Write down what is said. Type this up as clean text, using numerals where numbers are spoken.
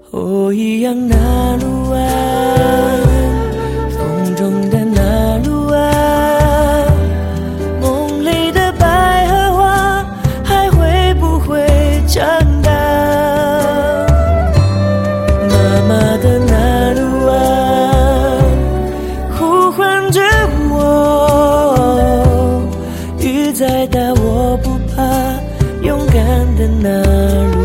哦，一样那路啊，风中的那路啊，梦里的百合花还会不会长大？妈妈的那路啊，呼唤着我，雨再大我不怕，勇敢的那路。